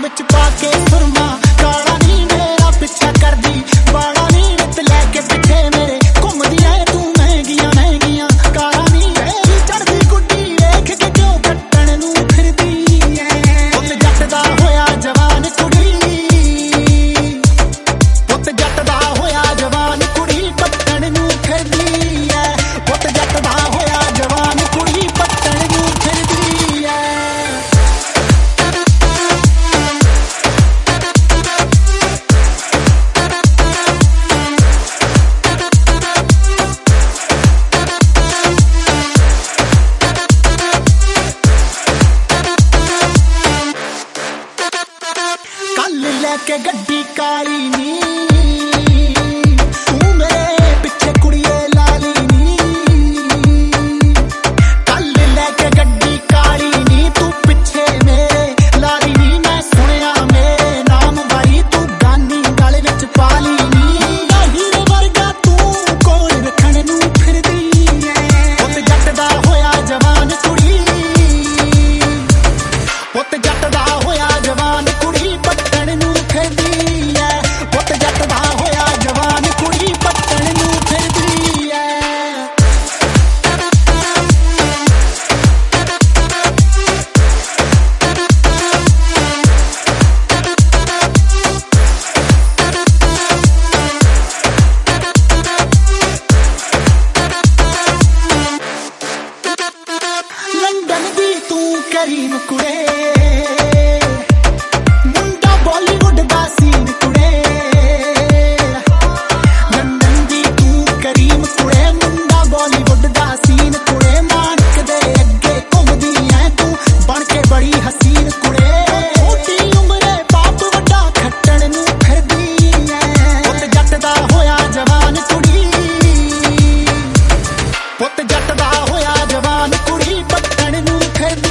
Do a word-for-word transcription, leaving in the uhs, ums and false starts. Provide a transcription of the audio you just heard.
विच पाके सुरमा काला नी मेरा पिछा करदी बाड़ा नी रित लैके पिछे मेरे घुमदी ऐ तू महंगियां महंगियां काला नी मेरी चढ़दी गुड्डी वेख के क्यों कट्टण नूं फिरदी ऐ पुत जट दा होया जवान कुड़ी पुत जट दा होया जवान कुड़ी पट्टण नूं फिरदी ऐ पुत जट दा होया जवान कुड़ी पट्टण नूं फिरदी ऐ के गड्डी काली नी तू मेरे पिछे कुड़िए लाली नी कल लेके गड्डी काली नी तू पिछे मेरे लाली नी मैं सुनिया मेरे नाम बाई तू गानी गल विच पाली नी हीरे वर्गा तू कोल रखण नूं फिरदी ऐ पुत जट दा होया जवान कुड़ी पुत जट दा होया जवान कुड़ी पट्टण नूं फिरदी ऐ पुत जट दा होया जवान कुड़ी पट्टण नूं फिरदी ऐ लंदन दी तू करीम कुड़े पुत जट दा होया जवान कुड़ी पट्टण नूं फिरदी